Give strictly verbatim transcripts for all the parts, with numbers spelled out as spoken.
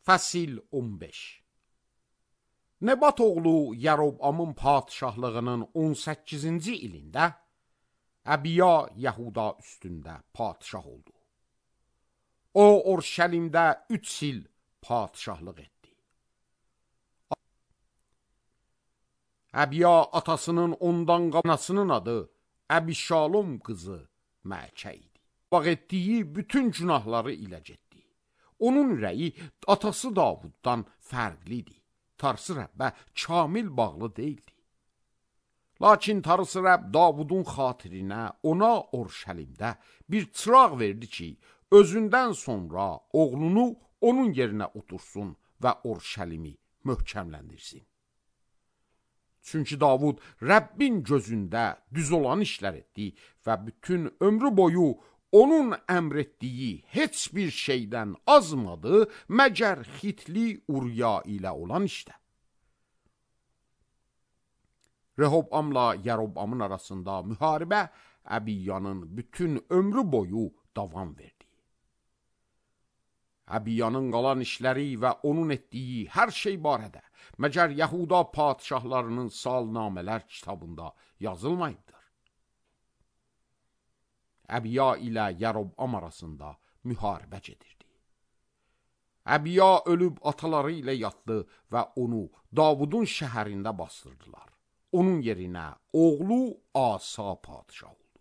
Fəsil on beş. Nebat oğlu Yərobamın padişahlığının on səkkizinci ilində Əbiya Yahuda üstündə padişah oldu. O, Orşəlimdə üç il padişahlıq etdi. Əbiya atasının ondan qanasının adı Əbişalom qızı Məəkə idi. Bax etdiyi bütün günahları ilə getdi. Onun ürəyi atası Davuddan fərqli idi. Tarsı Rəbbə kamil bağlı deyildi. Lakin Tarsı Rəbb Davudun xatirinə ona Orşəlimdə bir çıraq verdi ki, özündən sonra oğlunu onun yerinə otursun və Orşəlimi möhkəmləndirsin. Çünki Davud Rəbbin gözündə düz olan işlər etdi və bütün ömrü boyu onun əmr etdiyi heç bir şeydən azmadı, məgər Xitli Uriya ilə olan işdə. Rehobamla Yərobamın arasında müharibə Əbiyanın bütün ömrü boyu davam verdi. Əbiyanın qalan işləri və onun etdiyi hər şey barədə məgər Yahuda padişahlarının salnamələr kitabında yazılmayıbdır. Əbiya ilə Yərobam arasında müharibə gedirdi. Əbiya ölüb ataları ilə yatdı və onu Davudun şəhərində bastırdılar. Onun yerinə oğlu Asa padişah oldu.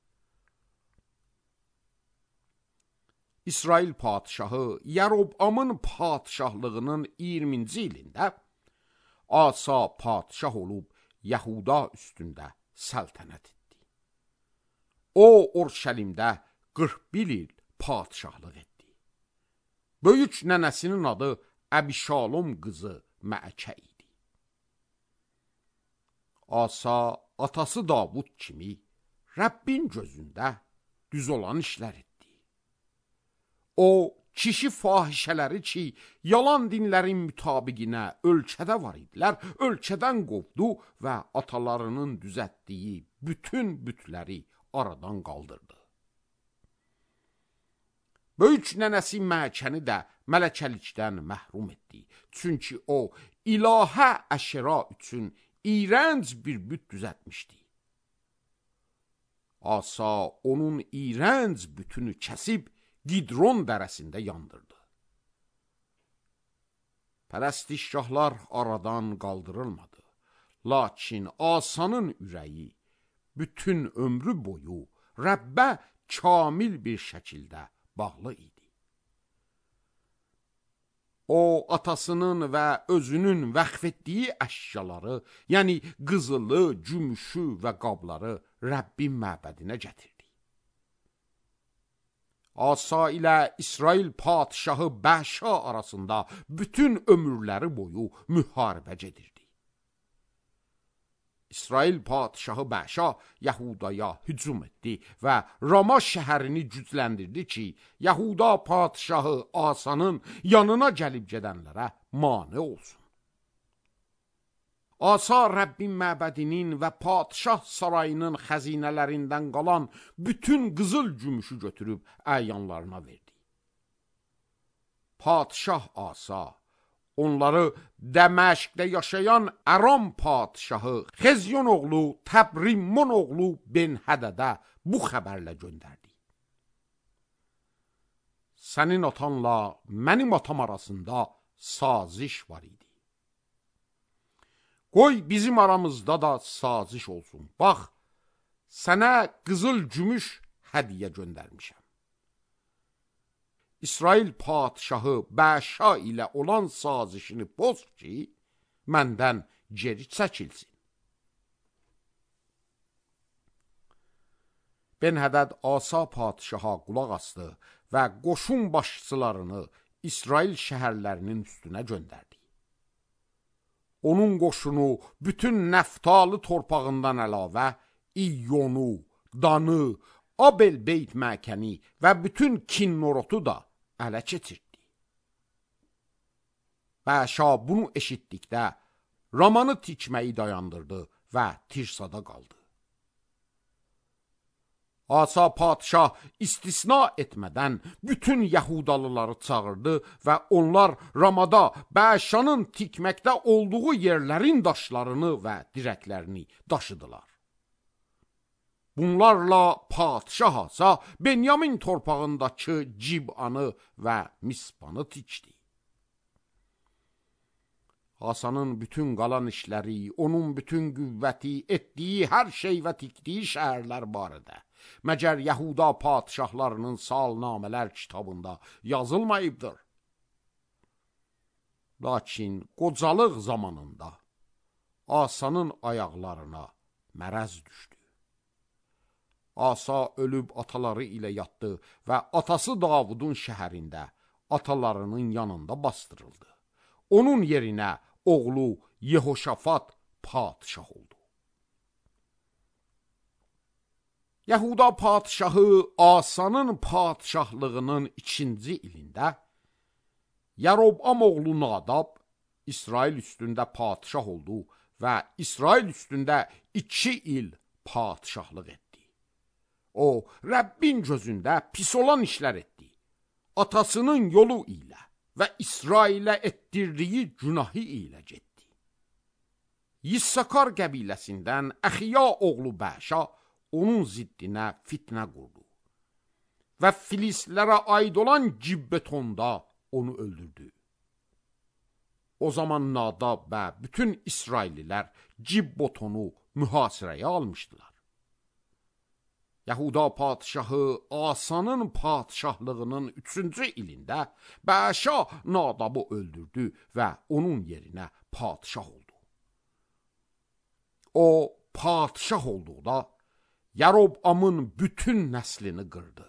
İsrail padişahı Yərobamın padişahlığının iyirminci ilində Asa padişah olub Yahuda üstündə səltənət etdi. O, Orşəlimdə qırx bir il padişahlıq etdi. Böyük nənəsinin adı Əbişalom qızı Məəkə idi. Asa, atası Davud kimi Rəbbin gözündə düz olan işlər etdi. O, kişi fahişələri ki, yalan dinlərin mütabiqinə ölkədə var idilər, ölkədən qovdu və atalarının düzətdiyi bütün bütləri aradan qaldırdı. Böyük nənəsi Məəkəni də mələkəlikdən məhrum etdi. Çünki o, ilahə əşra üçün iyrənc bir büt düzətmişdi. Asa onun iyrənc bütünü kəsib Gidron dərəsində yandırdı. Pərəstişgahlar aradan qaldırılmadı. Lakin Asanın ürəyi bütün ömrü boyu Rəbbə kamil bir şəkildə bağlı idi. O, atasının və özünün vəqf etdiyi əşyaları, yəni qızılı, gümüşü və qabları Rəbbin məbədinə gətirdi. Asa ilə İsrail padişahı Bəşa arasında bütün ömürləri boyu müharibə gedirdi. İsrail padişahı Bəşa Yahudaya hücum etdi və Rama şəhərini gücləndirdi ki, Yahuda padişahı Asanın yanına gəlib gedənlərə mane olsun. Asa Rəbbin məbədinin və padişah sarayının xəzinələrindən qalan bütün qızıl gümüşü götürüb əyanlarına verdi. Padişah Asa onları Dəməşqdə yaşayan Aram padişahı Xezyon oğlu Təbrimmon oğlu Ben-Hədədə bu xəbərlə göndərdi. Sənin atanla mənim atam arasında saziş var idi. Qoy bizim aramızda da saziş olsun. Bax, sənə qızıl gümüş hədiyə göndərmişəm. İsrail padişahı Bəşa ilə olan sazişini poz ki, məndən geri çəkilsin. Ben-Hədəd Asa padişaha qulaq asdı və qoşun başçılarını İsrail şəhərlərinin üstünə göndərdi. Onun qoşunu bütün Nəftalı torpağından əlavə İyyonu, Danı, Abel-Beyt Məkəni və bütün Kinnorotu da ələ keçirdi. Bəşa bunu eşitdikdə Ramanı tikməyi dayandırdı və Tirsada qaldı. Asa padişah istisna etmədən bütün Yahudalıları çağırdı və onlar Ramada Bəşanın tikməkdə olduğu yerlərin daşlarını və dirəklərini daşıdılar. Bunlarla padişah Asa Benyamin torpağındakı Cib'anı və Mispanı tikdi. Asanın bütün qalan işləri, onun bütün qüvvəti, etdiyi hər şey və tikdiyi şəhərlər barədə məgər Yahuda padişahlarının salnamələr kitabında yazılmayıbdır. Lakin qocalıq zamanında Asanın ayaqlarına mərəz düşdü. Asa ölüb ataları ilə yatdı və atası Davudun şəhərində atalarının yanında bastırıldı. Onun yerinə oğlu Yehoşafat padişah oldu. Yahuda padişahı Asanın padişahlığının ikinci ilində Yaroboam oğlu Nadab İsrail üstündə padişah oldu və İsrail üstündə iki il padişahlıq etdi. O, Rəbbin gözündə pis olan işlər etdi. Atasının yolu ilə və İsrailə etdirdiyi günahı ilə getdi. Yissakar qəbiləsindən Əxiya oğlu Bəşa onun ziddinə fitnə qurdu və Filistlərə aid olan Gibbetonda onu öldürdü. O zaman Nadab və bütün İsraillilər Gibbetonu mühasirəyə almışdılar. Yahuda padişahı Asanın padişahlığının üçüncü ilində Bəşa Nadabı öldürdü və onun yerinə padişah oldu. O padişah olduqda Yaroboamın bütün nəslini qırdı.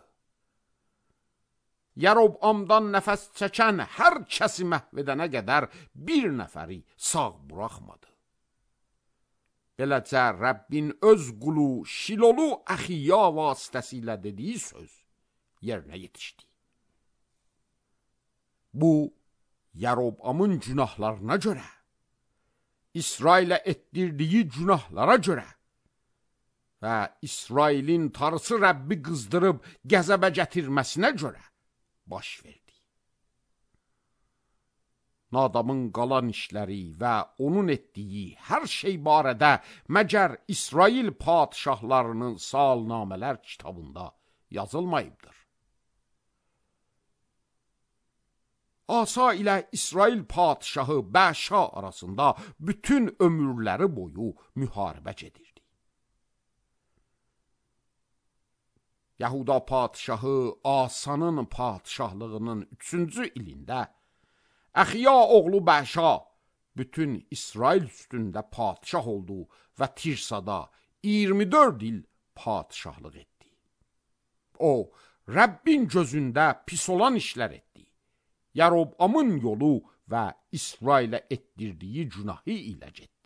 Yaroboamdan nəfəs çəkən hər kəsi məhv edənə qədər bir nəfəri sağ buraxmadı. Beləcə Rəbbin öz qulu Şilolu Əxiya vasitəsilə dediyi söz yerinə yetişdi. Bu, Yaroboamın günahlarına görə, İsrailə etdirdiyi günahlara görə və İsrailin Tanrısı Rəbbi qızdırıb qəzəbə gətirməsinə görə baş verdi. Nadabın qalan işləri və onun etdiyi hər şey barədə məgər İsrail padişahlarının salnamələr kitabında yazılmayıbdır. Asa ilə İsrail padişahı Bəşa arasında bütün ömürləri boyu müharibə gedirdi. Yahuda padişahı Asanın padişahlığının üçüncü ilində Əxiya oğlu Bəşa bütün İsrail üstündə padişah oldu və Tirsada iyirmi dörd il padişahlıq etdi. O, Rəbbin gözündə pis olan işlər etdi. Yaroboamın yolu və İsrailə etdirdiyi günahı ilə getdi.